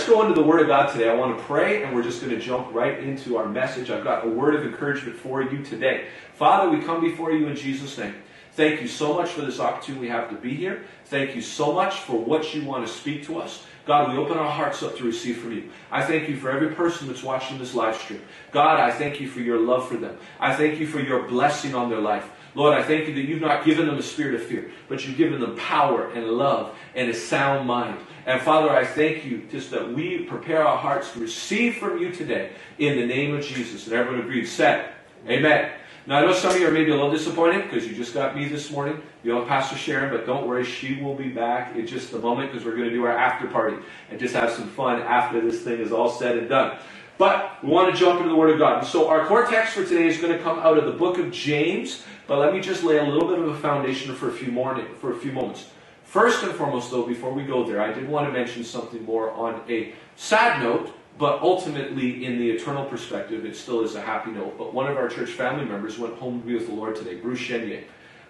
let's go into the Word of God today. I want to pray, and we're just going to jump right into our message. I've got a word of encouragement for you today. Father, we come before you in Jesus' name. Thank you so much for this opportunity we have to be here. Thank you so much for what you want to speak to us. God, we open our hearts up to receive from you. I thank you for every person that's watching this live stream. God, I thank you for your love for them. I thank you for your blessing on their life. Lord, I thank you that you've not given them a spirit of fear, but you've given them power and love and a sound mind. And Father, I thank you just that we prepare our hearts to receive from you today in the name of Jesus. And everyone agreed, said, amen. Now, I know some of you are maybe a little disappointed because you just got me this morning. You know Pastor Sharon, but don't worry, she will be back in just a moment because we're going to do our after party and just have some fun after this thing is all said and done. But we want to jump into the Word of God. So our core text for today is going to come out of the book of James, but let me just lay a little bit of a foundation for a few moments. First and foremost, though, before we go there, I did want to mention something more on a sad note, but ultimately, in the eternal perspective, it still is a happy note. But one of our church family members went home to be with the Lord today, Bruce Chenier.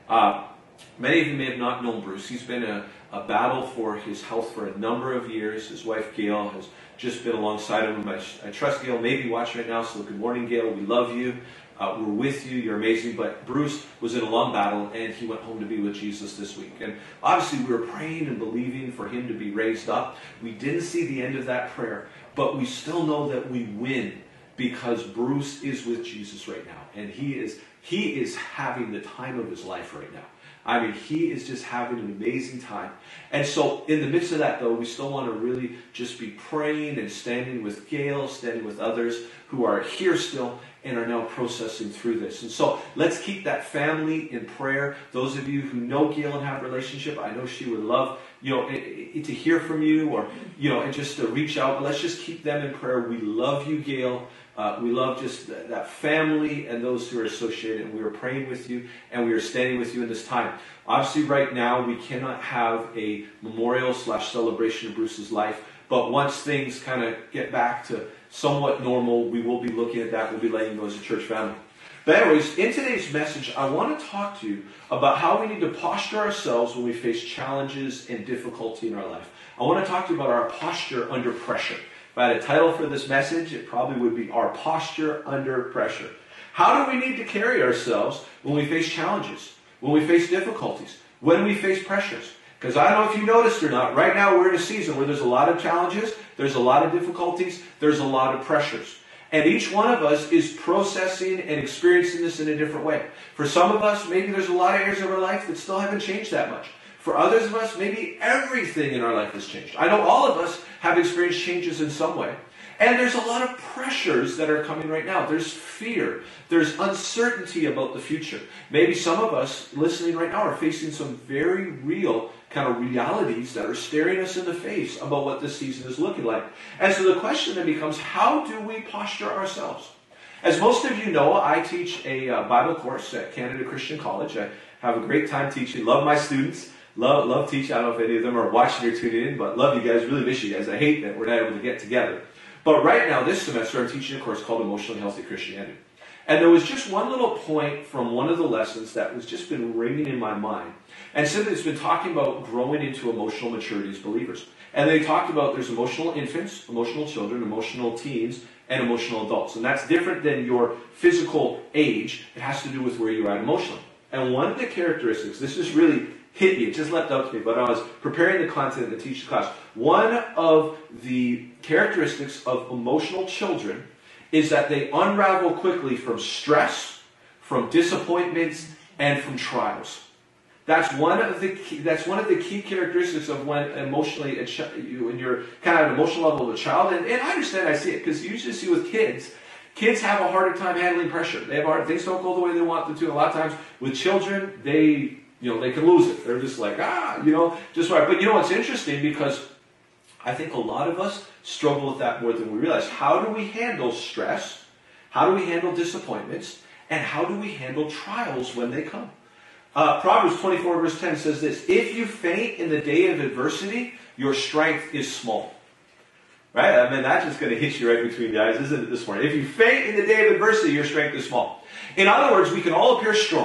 Many of you may have not known Bruce. He's been a battle for his health for a number of years. His wife, Gail, has just been alongside of him. I trust Gail may be watching right now, so good morning, Gail. We love you. We're with you. You're amazing. But Bruce was in a lung battle, and he went home to be with Jesus this week. And obviously, we were praying and believing for him to be raised up. We didn't see the end of that prayer, but we still know that we win because Bruce is with Jesus right now. And he is having the time of his life right now. I mean, he is just having an amazing time. And so in the midst of that, though, we still want to really just be praying and standing with Gail, standing with others who are here still and are now processing through this. And so let's keep that family in prayer. Those of you who know Gail and have a relationship, I know she would love, to hear from you or, and just to reach out. But let's just keep them in prayer. We love you, Gail. We love just that family and those who are associated, and we are praying with you, and we are standing with you in this time. Obviously, right now, we cannot have a memorial/celebration of Bruce's life, but once things kind of get back to somewhat normal, we will be looking at that. We'll be letting you know as a church family. But anyways, in today's message, I want to talk to you about how we need to posture ourselves when we face challenges and difficulty in our life. I want to talk to you about our posture under pressure. If I had a title for this message, it probably would be Our Posture Under Pressure. How do we need to carry ourselves when we face challenges, when we face difficulties, when we face pressures? Because I don't know if you noticed or not, right now we're in a season where there's a lot of challenges, there's a lot of difficulties, there's a lot of pressures. And each one of us is processing and experiencing this in a different way. For some of us, maybe there's a lot of areas of our life that still haven't changed that much. For others of us, maybe everything in our life has changed. I know all of us have experienced changes in some way. And there's a lot of pressures that are coming right now. There's fear. There's uncertainty about the future. Maybe some of us listening right now are facing some very real kind of realities that are staring us in the face about what this season is looking like. And so the question then becomes, how do we posture ourselves? As most of you know, I teach a Bible course at Canada Christian College. I have a great time teaching. Love my students. Love teaching. I don't know if any of them are watching or tuning in, but love you guys. Really miss you guys. I hate that we're not able to get together. But right now, this semester, I'm teaching a course called Emotionally Healthy Christianity. And there was just one little point from one of the lessons that was just been ringing in my mind. And simply it's been talking about growing into emotional maturity as believers. And they talked about there's emotional infants, emotional children, emotional teens, and emotional adults. And that's different than your physical age. It has to do with where you're at emotionally. And one of the characteristics, this just really hit me, it just leapt up to me, but I was preparing the content to teach the class. One of the characteristics of emotional children is that they unravel quickly from stress, from disappointments, and from trials. That's one of the key characteristics of when emotionally, when you're kind of at an emotional level of a child. And I understand, I see it, because you usually see with kids have a harder time handling pressure. Things don't go the way they want them to. A lot of times with children, they can lose it. They're just like, just right. But what's interesting, because I think a lot of us struggle with that more than we realize. How do we handle stress? How do we handle disappointments? And how do we handle trials when they come? Proverbs 24 verse 10 says this: if you faint in the day of adversity, your strength is small. Right? I mean, that's just going to hit you right between the eyes, isn't it, this morning? If you faint in the day of adversity, your strength is small. In other words, we can all appear strong.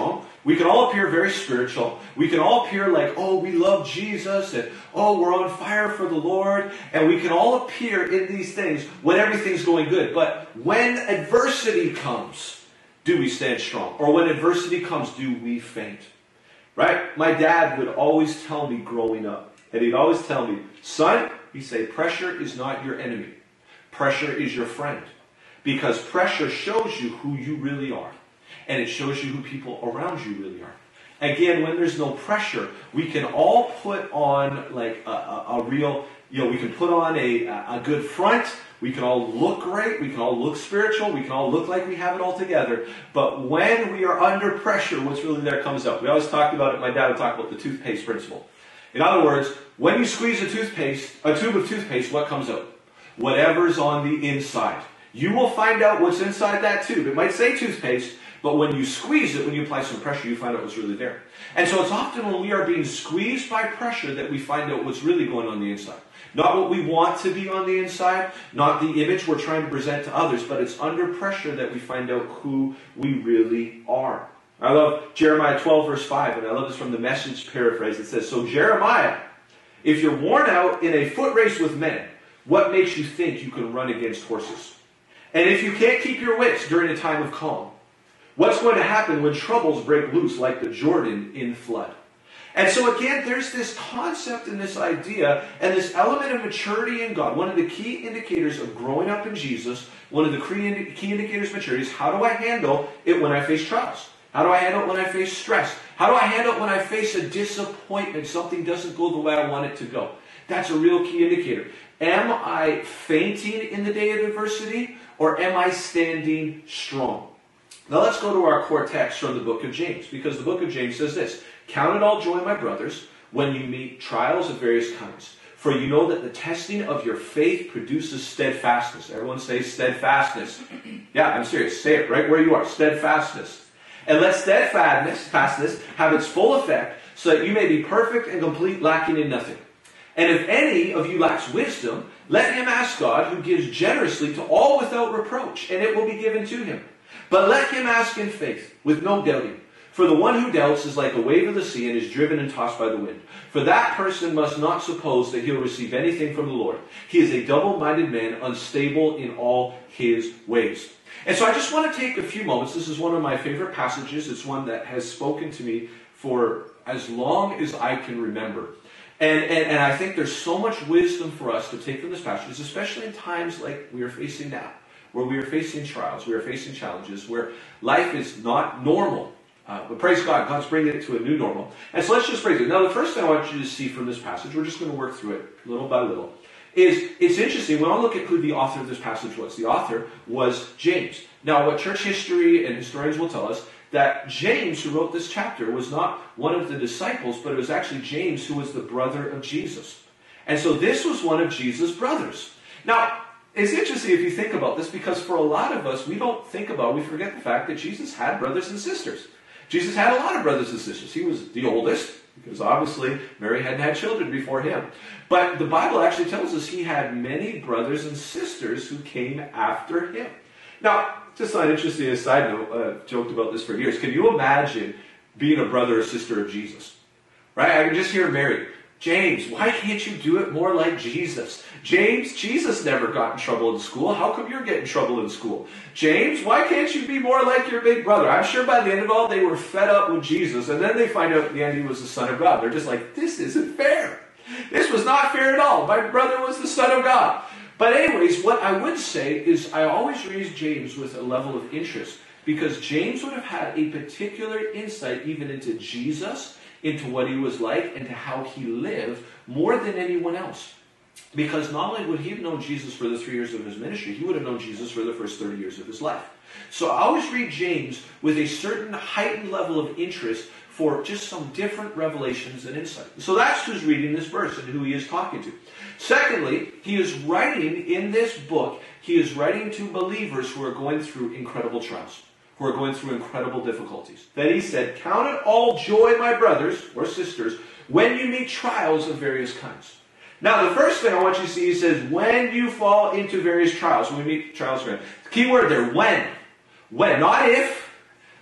We can all appear very spiritual. We can all appear like, oh, we love Jesus, and oh, we're on fire for the Lord. And we can all appear in these things when everything's going good. But when adversity comes, do we stand strong? Or when adversity comes, do we faint? Right? My dad would always tell me growing up, and he'd always tell me, son, he'd say, pressure is not your enemy. Pressure is your friend. Because pressure shows you who you really are. And it shows you who people around you really are. Again, when there's no pressure, we can all put on like a real, we can put on a good front. We can all look great. We can all look spiritual. We can all look like we have it all together. But when we are under pressure, what's really there comes out. We always talked about it. My dad would talk about the toothpaste principle. In other words, when you squeeze a tube of toothpaste, what comes out? Whatever's on the inside. You will find out what's inside that tube. It might say toothpaste, but when you squeeze it, when you apply some pressure, you find out what's really there. And so it's often when we are being squeezed by pressure that we find out what's really going on the inside. Not what we want to be on the inside, not the image we're trying to present to others, but it's under pressure that we find out who we really are. I love Jeremiah 12, verse 5, and I love this from the Message paraphrase. It says, so Jeremiah, if you're worn out in a foot race with men, what makes you think you can run against horses? And if you can't keep your wits during a time of calm, what's going to happen when troubles break loose like the Jordan in flood? And so again, there's this concept and this idea and this element of maturity in God. One of the key indicators of growing up in Jesus, one of the key indicators of maturity is how do I handle it when I face trials? How do I handle it when I face stress? How do I handle it when I face a disappointment? Something doesn't go the way I want it to go. That's a real key indicator. Am I fainting in the day of adversity, or am I standing strong? Now let's go to our core text from the book of James, because the book of James says this, count it all joy, my brothers, when you meet trials of various kinds. For you know that the testing of your faith produces steadfastness. Everyone say steadfastness. Yeah, I'm serious. Say it right where you are. Steadfastness. And let steadfastness have its full effect, so that you may be perfect and complete, lacking in nothing. And if any of you lacks wisdom, let him ask God, who gives generously to all without reproach, and it will be given to him. But let him ask in faith, with no doubting. For the one who doubts is like a wave of the sea and is driven and tossed by the wind. For that person must not suppose that he'll receive anything from the Lord. He is a double-minded man, unstable in all his ways. And so I just want to take a few moments. This is one of my favorite passages. It's one that has spoken to me for as long as I can remember. And I think there's so much wisdom for us to take from this passage, especially in times like we are facing now, where we are facing trials, we are facing challenges, where life is not normal. But praise God, God's bringing it to a new normal. And so let's just praise it. Now, the first thing I want you to see from this passage, we're just going to work through it little by little, is it's interesting. When I look at who the author of this passage was, the author was James. Now, what church history and historians will tell us, that James, who wrote this chapter, was not one of the disciples, but it was actually James, who was the brother of Jesus. And so this was one of Jesus' brothers. Now, it's interesting if you think about this, because for a lot of us, we forget the fact that Jesus had brothers and sisters. Jesus had a lot of brothers and sisters. He was the oldest, because obviously Mary hadn't had children before him. But the Bible actually tells us he had many brothers and sisters who came after him. Now, just an interesting side note, I've joked about this for years. Can you imagine being a brother or sister of Jesus? Right? I can just hear Mary. James, why can't you do it more like Jesus? James, Jesus never got in trouble in school. How come you're getting in trouble in school? James, why can't you be more like your big brother? I'm sure by the end of it all, they were fed up with Jesus. And then they find out at the end he was the Son of God. They're just like, this isn't fair. This was not fair at all. My brother was the Son of God. But anyways, what I would say is I always raise James with a level of interest, because James would have had a particular insight even into Jesus, into what he was like, and to how he lived more than anyone else. Because not only would he have known Jesus for the 3 years of his ministry, he would have known Jesus for the first 30 years of his life. So I always read James with a certain heightened level of interest for just some different revelations and insight. So that's who's reading this verse and who he is talking to. Secondly, he is writing in this book, he is writing to believers who are going through incredible trials, who are going through incredible difficulties. Then he said, count it all joy, my brothers or sisters, when you meet trials of various kinds. Now, the first thing I want you to see, he says, when you fall into various trials, when we meet trials, the key word there, when. When, not if,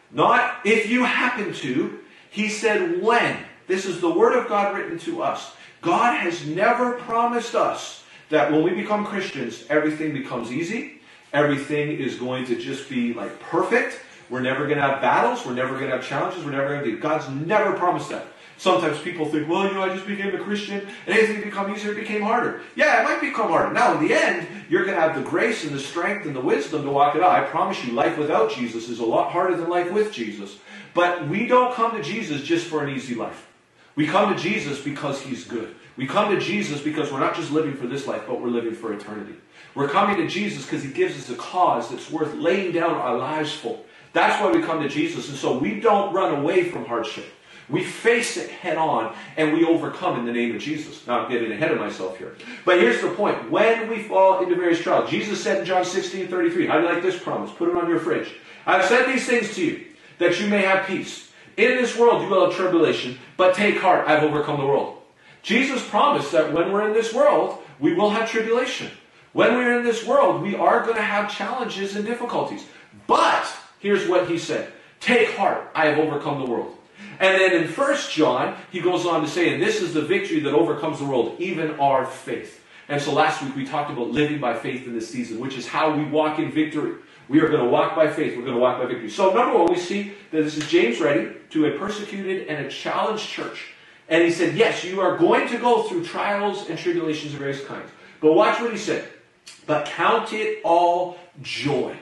Not if you happen to. He said when. This is the word of God written to us. God has never promised us that when we become Christians, everything becomes easy. Everything is going to just be like perfect. We're never going to have battles. We're never going to have challenges. We're never going to do. God's never promised that. Sometimes people think, well, I just became a Christian and anything become easier, it became harder. Yeah, it might become harder. Now, in the end, you're going to have the grace and the strength and the wisdom to walk it out. I promise you, life without Jesus is a lot harder than life with Jesus. But we don't come to Jesus just for an easy life. We come to Jesus because He's good. We come to Jesus because we're not just living for this life, but we're living for eternity. We're coming to Jesus because He gives us a cause that's worth laying down our lives for. That's why we come to Jesus. And so we don't run away from hardship. We face it head on and we overcome in the name of Jesus. Now I'm getting ahead of myself here. But here's the point. When we fall into various trials, Jesus said in John 16:33, how do you like this promise? Put it on your fridge. I've said these things to you, that you may have peace. In this world you will have tribulation, but take heart, I've overcome the world. Jesus promised that when we're in this world, we will have tribulation. When we're in this world, we are going to have challenges and difficulties. But, here's what He said. Take heart, I have overcome the world. And then in 1 John, he goes on to say, and this is the victory that overcomes the world, even our faith. And so last week we talked about living by faith in this season, which is how we walk in victory. We are going to walk by faith. We're going to walk by victory. So number one, we see that this is James writing to a persecuted and a challenged church. And he said, yes, you are going to go through trials and tribulations of various kinds. But watch what he said. But count it all joy.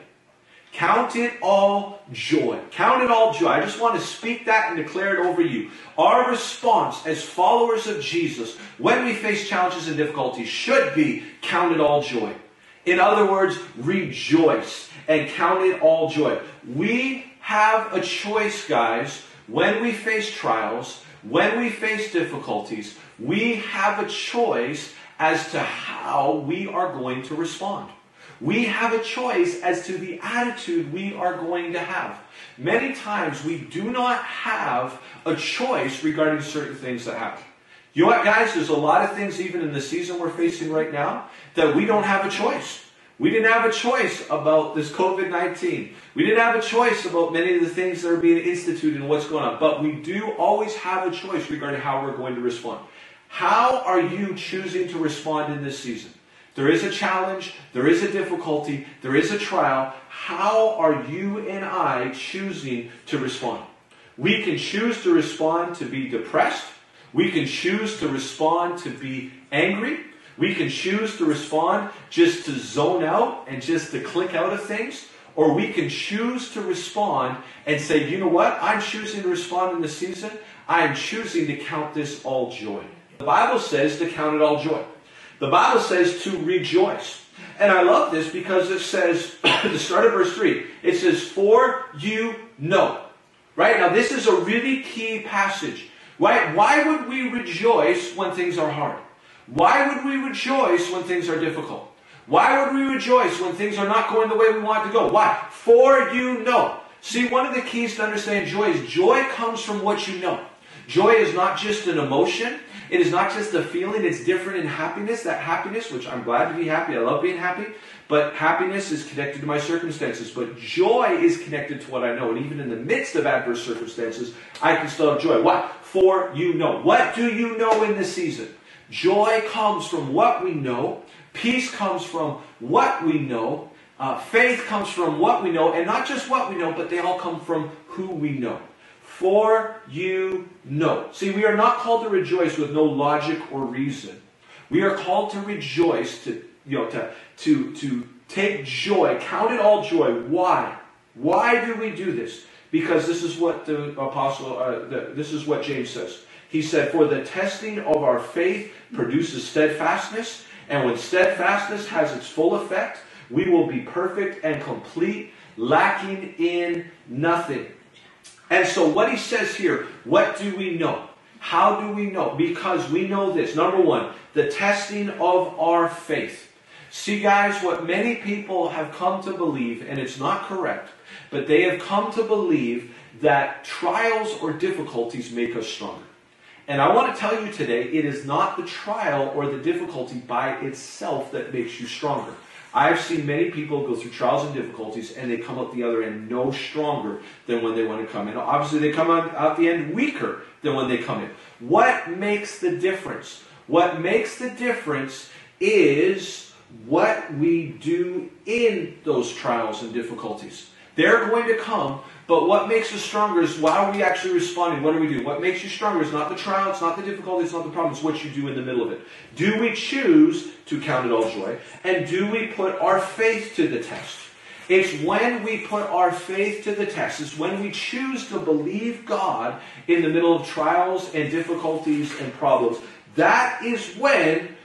Count it all joy. Count it all joy. I just want to speak that and declare it over you. Our response as followers of Jesus when we face challenges and difficulties should be count it all joy. In other words, rejoice and count it all joy. We have a choice, guys, when we face trials, when we face difficulties, we have a choice as to how we are going to respond. We have a choice as to the attitude we are going to have. Many times we do not have a choice regarding certain things that happen. You know what, guys? There's a lot of things, even in the season we're facing right now, that we don't have a choice. We didn't have a choice about this COVID-19. We didn't have a choice about many of the things that are being instituted and what's going on. But we do always have a choice regarding how we're going to respond. How are you choosing to respond in this season? There is a challenge, there is a difficulty, there is a trial. How are you and I choosing to respond? We can choose to respond to be depressed. We can choose to respond to be angry. We can choose to respond just to zone out and just to click out of things. Or we can choose to respond and say, you know what? I'm choosing to respond in this season. I'm choosing to count this all joy. The Bible says to count it all joy. The Bible says to rejoice. And I love this because it says, at the start of verse 3, it says, for you know. Right? Now this is a really key passage. Right? Why would we rejoice when things are hard? Why would we rejoice when things are difficult? Why would we rejoice when things are not going the way we want it to go? Why? For you know. See, one of the keys to understand joy is joy comes from what you know. Joy is not just an emotion. It is not just a feeling. It's different in happiness. That happiness, which I'm glad to be happy. I love being happy. But happiness is connected to my circumstances. But joy is connected to what I know. And even in the midst of adverse circumstances, I can still have joy. Why? For you know. What do you know in this season? Joy comes from what we know. Peace comes from what we know. Faith comes from what we know. And not just what we know, but they all come from who we know. For you know. See, we are not called to rejoice with no logic or reason. We are called to rejoice, to take joy, count it all joy. Why? Why do we do this? Because this is what the apostle, this is what James says. He said, for the testing of our faith produces steadfastness, and when steadfastness has its full effect, we will be perfect and complete, lacking in nothing. And so what he says here, what do we know? How do we know? Because we know this. Number one, the testing of our faith. See, guys, what many people have come to believe, and it's not correct, but they have come to believe that trials or difficulties make us stronger. And I want to tell you today, it is not the trial or the difficulty by itself that makes you stronger. I've seen many people go through trials and difficulties, and they come out the other end no stronger than when they want to come in. Obviously, they come out the end weaker than when they come in. What makes the difference? What makes the difference is what we do in those trials and difficulties. They're going to come, but what makes us stronger is how are we actually responding? What do we do? What makes you stronger is not the trial, it's not the difficulty, it's not the problem, it's what you do in the middle of it. Do we choose to count it all joy? And do we put our faith to the test? It's when we put our faith to the test. It's when we choose to believe God in the middle of trials and difficulties and problems. That is when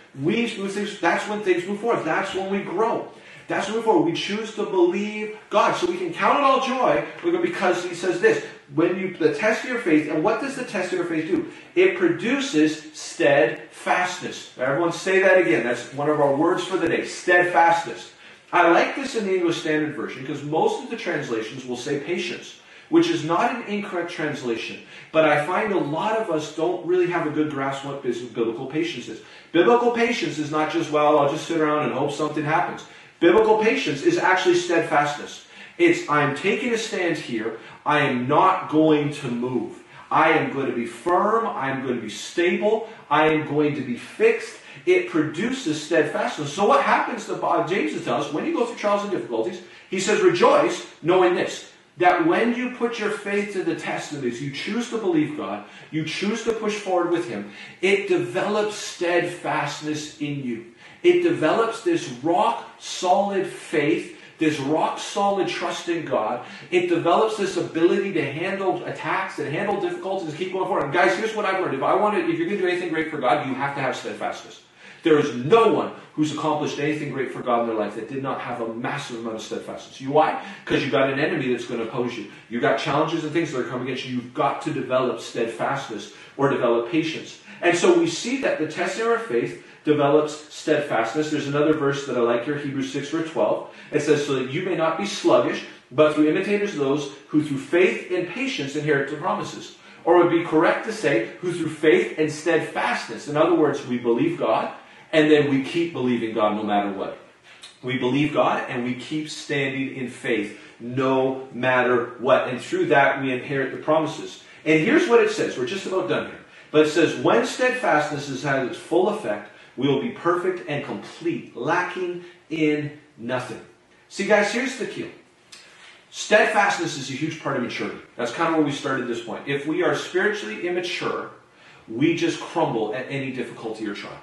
that's when things move forward. That's when we grow. That's what we're for. We choose to believe God. So we can count it all joy because he says this. When the test of your faith, and what does the test of your faith do? It produces steadfastness. Everyone say that again. That's one of our words for the day. Steadfastness. I like this in the English Standard Version because most of the translations will say patience, which is not an incorrect translation. But I find a lot of us don't really have a good grasp on what biblical patience is. Biblical patience is not just, well, I'll just sit around and hope something happens. Biblical patience is actually steadfastness. It's, I'm taking a stand here. I am not going to move. I am going to be firm. I'm going to be stable. I am going to be fixed. It produces steadfastness. So what happens to James tells us, when you go through trials and difficulties, he says, rejoice, knowing this, that when you put your faith to the test of this, you choose to believe God, you choose to push forward with him, it develops steadfastness in you. It develops this rock-solid faith, this rock-solid trust in God. It develops this ability to handle attacks and handle difficulties and keep going forward. And guys, here's what I've learned. If you're going to do anything great for God, you have to have steadfastness. There is no one who's accomplished anything great for God in their life that did not have a massive amount of steadfastness. You why? Because you've got an enemy that's going to oppose you. You've got challenges and things that are coming against you. You've got to develop steadfastness or develop patience. And so we see that the testing of our faith develops steadfastness. There's another verse that I like here, Hebrews 6, verse 12. It says, so that you may not be sluggish, but through imitators of those who through faith and patience inherit the promises. Or it would be correct to say, who through faith and steadfastness. In other words, we believe God, and then we keep believing God no matter what. We believe God, and we keep standing in faith no matter what. And through that, we inherit the promises. And here's what it says. We're just about done here. But it says, when steadfastness has had its full effect, we will be perfect and complete, lacking in nothing. See, guys, here's the key. Steadfastness is a huge part of maturity. That's kind of where we started this point. If we are spiritually immature, we just crumble at any difficulty or trial.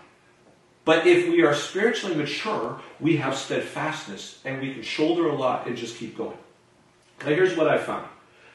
But if we are spiritually mature, we have steadfastness, and we can shoulder a lot and just keep going. Now, here's what I found.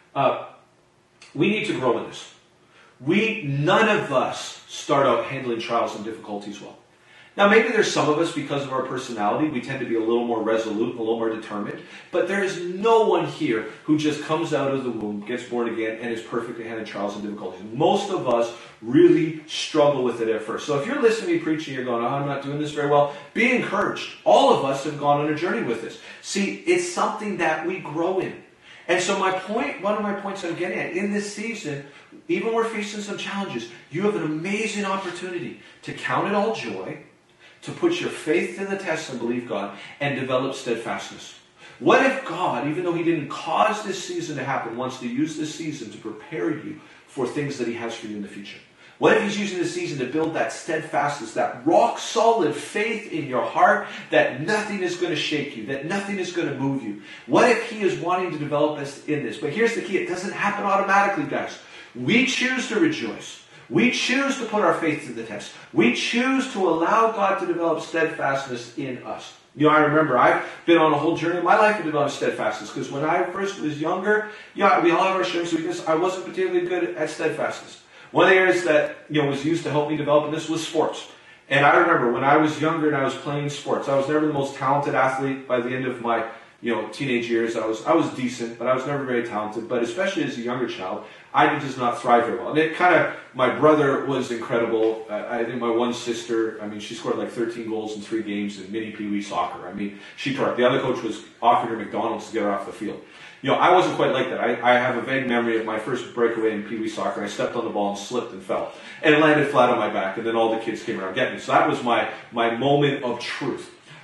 We need to grow in this. None of us start out handling trials and difficulties well. Now, maybe there's some of us, because of our personality, we tend to be a little more resolute, a little more determined. But there is no one here who just comes out of the womb, gets born again, and is perfect at handling trials and difficulties. Most of us really struggle with it at first. So if you're listening to me preaching, you're going, oh, I'm not doing this very well, be encouraged. All of us have gone on a journey with this. See, it's something that we grow in. And so one of my points I'm getting at, in this season, even when we're facing some challenges, you have an amazing opportunity to count it all joy, to put your faith to the test and believe God, and develop steadfastness. What if God, even though he didn't cause this season to happen, wants to use this season to prepare you for things that he has for you in the future? What if he's using this season to build that steadfastness, that rock-solid faith in your heart that nothing is going to shake you, that nothing is going to move you? What if he is wanting to develop us in this? But here's the key. It doesn't happen automatically, guys. We choose to rejoice. We choose to put our faith to the test. We choose to allow God to develop steadfastness in us. You know, I remember I've been on a whole journey in my life to develop steadfastness, because when I first was younger, we all have our strengths and weaknesses. I wasn't particularly good at steadfastness. One of the areas that was used to help me develop in this was sports. And I remember when I was younger and I was playing sports, I was never the most talented athlete. By the end of my teenage years, I was decent, but I was never very talented. But especially as a younger child, I did just not thrive very well. And my brother was incredible. I think my one sister, she scored like 13 goals in 3 games in mini Pee-wee soccer. She tore up. The other coach was offering her McDonald's to get her off the field. I wasn't quite like that. I have a vague memory of my first breakaway in Pee-wee soccer. I stepped on the ball and slipped and fell. And it landed flat on my back, and then all the kids came around getting me. So that was my moment of truth.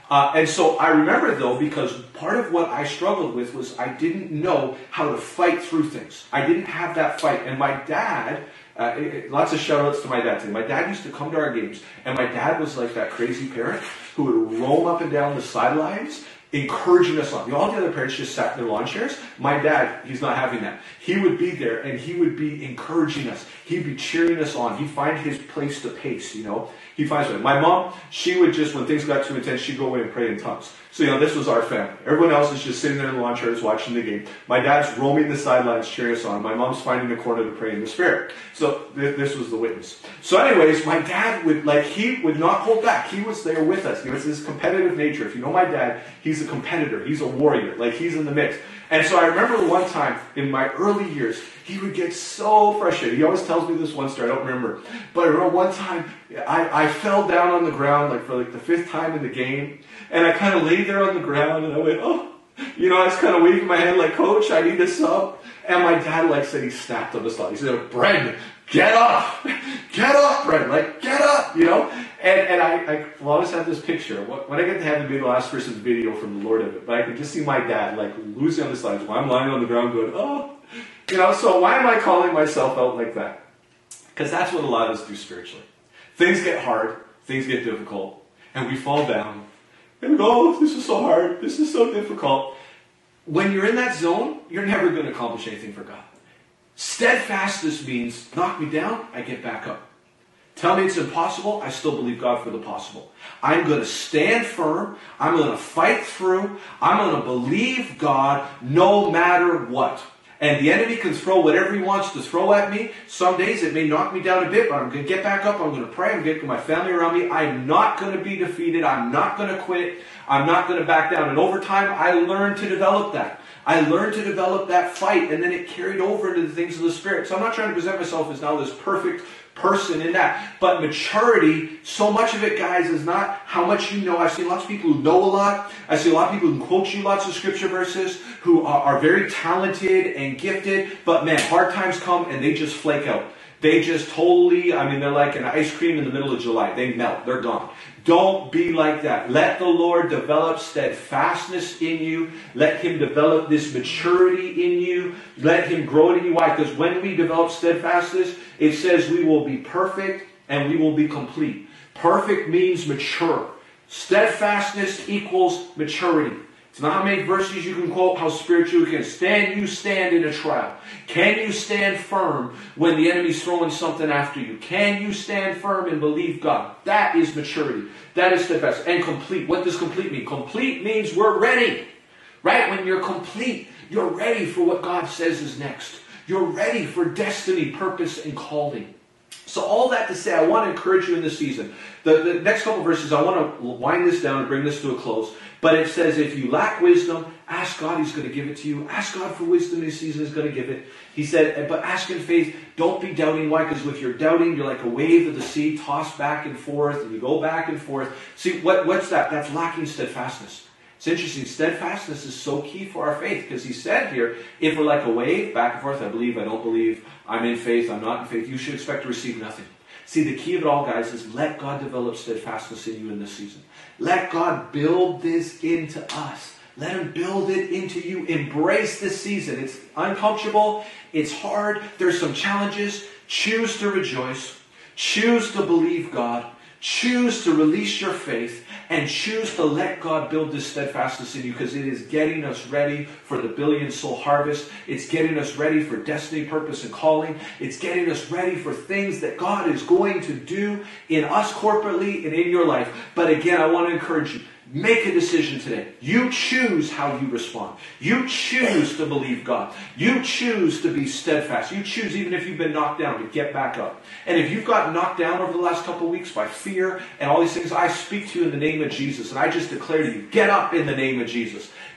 And so I remember, though, because part of what I struggled with was I didn't know how to fight through things. I didn't have that fight. And my dad, lots of shout-outs to my dad today. My dad used to come to our games, and my dad was like that crazy parent who would roam up and down the sidelines encouraging us on. All the other parents just sat in their lawn chairs. My dad, he's not having that. He would be there, and he would be encouraging us. He'd be cheering us on. He'd find his place to pace, you know. He finds it. My mom, she would just, when things got too intense, she'd go away and pray in tongues. So, you know, this was our family. Everyone else is just sitting there in the lawn chairs watching the game. My dad's roaming the sidelines, cheering us on. My mom's finding a corner to pray in the Spirit. So this was the witness. So anyways, my dad would, he would not hold back. He was there with us. You know, it's his competitive nature. If you know my dad, he's a competitor. He's a warrior. He's in the mix. And so I remember one time in my early years, he would get so frustrated. He always tells me this one story, I don't remember. But I remember one time, I fell down on the ground for the 5th time in the game. And I kind of laid there on the ground and I went, oh. You know, I was kind of waving my hand like, Coach, I need a sub. And my dad said he snapped on the slot. He said, Brendan, get up. Get up, Brendan. Get up, you know. And I will always have this picture. When I get to heaven, maybe I'll ask for some video from the Lord of it. But I can just see my dad, losing on the sides while I'm lying on the ground going, oh. You know, so why am I calling myself out like that? Because that's what a lot of us do spiritually. Things get hard. Things get difficult. And we fall down. And we go, oh, this is so hard. This is so difficult. When you're in that zone, you're never going to accomplish anything for God. Steadfastness means knock me down, I get back up. Tell me it's impossible, I still believe God for the possible. I'm going to stand firm. I'm going to fight through. I'm going to believe God no matter what. And the enemy can throw whatever he wants to throw at me. Some days it may knock me down a bit, but I'm going to get back up. I'm going to pray. I'm going to get my family around me. I'm not going to be defeated. I'm not going to quit. I'm not going to back down. And over time, I learned to develop that. I learned to develop that fight, and then it carried over into the things of the Spirit. So I'm not trying to present myself as now this perfect person in that. But maturity, so much of it, guys, is not how much you know. I've seen lots of people who know a lot. I see a lot of people who quote you lots of scripture verses, who are very talented and gifted, but man, hard times come and they just flake out. They just totally, they're like an ice cream in the middle of July. They melt. They're gone. Don't be like that. Let the Lord develop steadfastness in you. Let Him develop this maturity in you. Let Him grow it in you. Why? Because when we develop steadfastness, it says we will be perfect and we will be complete. Perfect means mature. Steadfastness equals maturity. It's not how many verses you can quote, how spiritual you can stand. You stand in a trial. Can you stand firm when the enemy's throwing something after you? Can you stand firm and believe God? That is maturity. That is steadfast. And complete. What does complete mean? Complete means we're ready. Right? When you're complete, you're ready for what God says is next. You're ready for destiny, purpose, and calling. So all that to say, I want to encourage you in this season. The next couple verses, I want to wind this down and bring this to a close. But it says, if you lack wisdom, ask God, He's going to give it to you. Ask God for wisdom this season, He's going to give it. He said, but ask in faith. Don't be doubting. Why? Because if you're doubting, you're like a wave of the sea, tossed back and forth, and you go back and forth. See, what's that? That's lacking steadfastness. It's interesting. Steadfastness is so key for our faith, because He said here, if we're like a wave, back and forth, I believe, I don't believe, I'm in faith, I'm not in faith, you should expect to receive nothing. See, the key of it all, guys, is let God develop steadfastness in you in this season. Let God build this into us. Let Him build it into you. Embrace this season. It's uncomfortable. It's hard. There's some challenges. Choose to rejoice. Choose to believe God. Choose to release your faith. And choose to let God build this steadfastness in you, because it is getting us ready for the billion soul harvest. It's getting us ready for destiny, purpose, and calling. It's getting us ready for things that God is going to do in us corporately and in your life. But again, I want to encourage you. Make a decision today. You choose how you respond. You choose to believe God. You choose to be steadfast. You choose, even if you've been knocked down, to get back up. And if you've gotten knocked down over the last couple of weeks by fear and all these things, I speak to you in the name of Jesus. And I just declare to you, get up in the name of Jesus.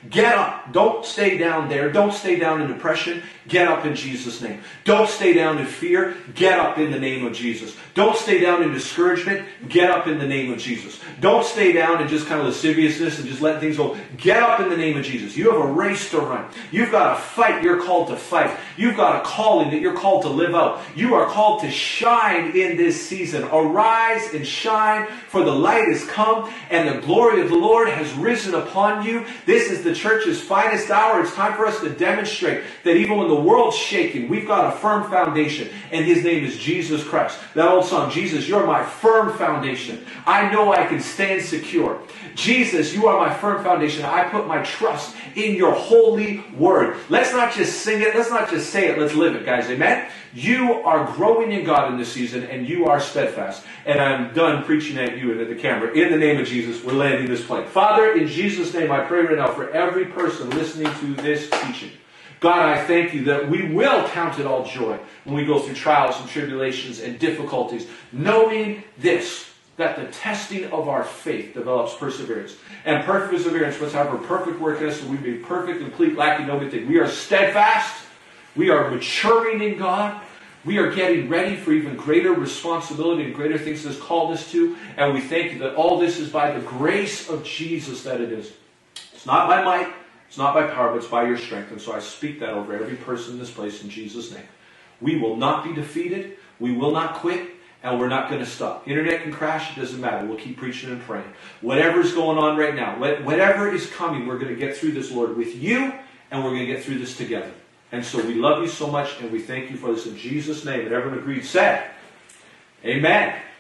Get up. Don't stay down there. Don't stay down in depression. Get up in Jesus' name. Don't stay down in fear. Get up in the name of Jesus. Don't stay down in discouragement. Get up in the name of Jesus. Don't stay down in just kind of lasciviousness and just letting things go. Get up in the name of Jesus. You have a race to run. You've got a fight you're called to fight. You've got a calling that you're called to live out. You are called to shine in this season. Arise and shine, for the light has come and the glory of the Lord has risen upon you. This is the church's finest hour. It's time for us to demonstrate that even when the world's shaking, we've got a firm foundation, and His name is Jesus Christ. That old song, Jesus, you're my firm foundation. I know I can stand secure. Jesus, you are my firm foundation. I put my trust in your holy word. Let's not just sing it. Let's not just say it. Let's live it, guys. Amen? You are growing in God in this season, and you are steadfast. And I'm done preaching at you and at the camera. In the name of Jesus, we're landing this plane. Father, in Jesus' name, I pray right now for every person listening to this teaching. God, I thank you that we will count it all joy when we go through trials and tribulations and difficulties, knowing this, that the testing of our faith develops perseverance. And perfect perseverance must have a perfect work in us, so we be perfect, complete, lacking no good thing. We are steadfast. We are maturing in God. We are getting ready for even greater responsibility and greater things He's called us to. And we thank you that all this is by the grace of Jesus that it is. It's not by might. It's not by power, but it's by your strength. And so I speak that over every person in this place in Jesus' name. We will not be defeated. We will not quit. And we're not going to stop. Internet can crash. It doesn't matter. We'll keep preaching and praying. Whatever's going on right now, whatever is coming, we're going to get through this, Lord, with you. And we're going to get through this together. And so we love you so much. And we thank you for this in Jesus' name. And everyone agreed, said, amen.